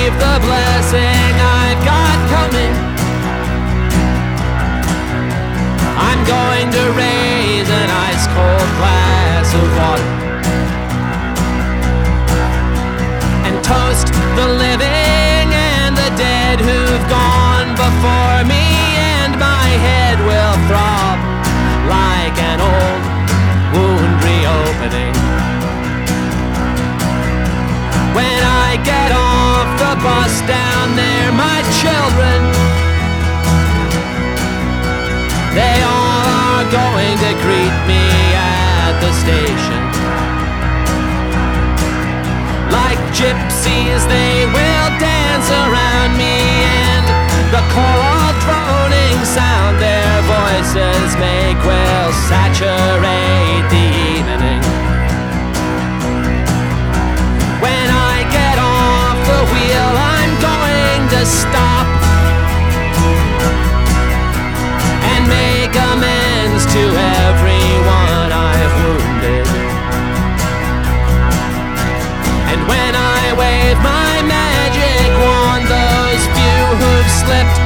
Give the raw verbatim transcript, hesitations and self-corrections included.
receive the blessing I've got coming. I'm going to raise an ice cold glass of water and toast the living and the dead who've gone before me, and my head will throb like an old wound reopening. When I get off the bus down there, my children, they all are going to greet me at the station. Like gypsies, they will dance around me, and the choral droning sound their voices make will saturate the evening. When I get off the wheel, I'm going to stop and make amends to everyone I've wounded. And when I wave my magic wand, those few who've slipped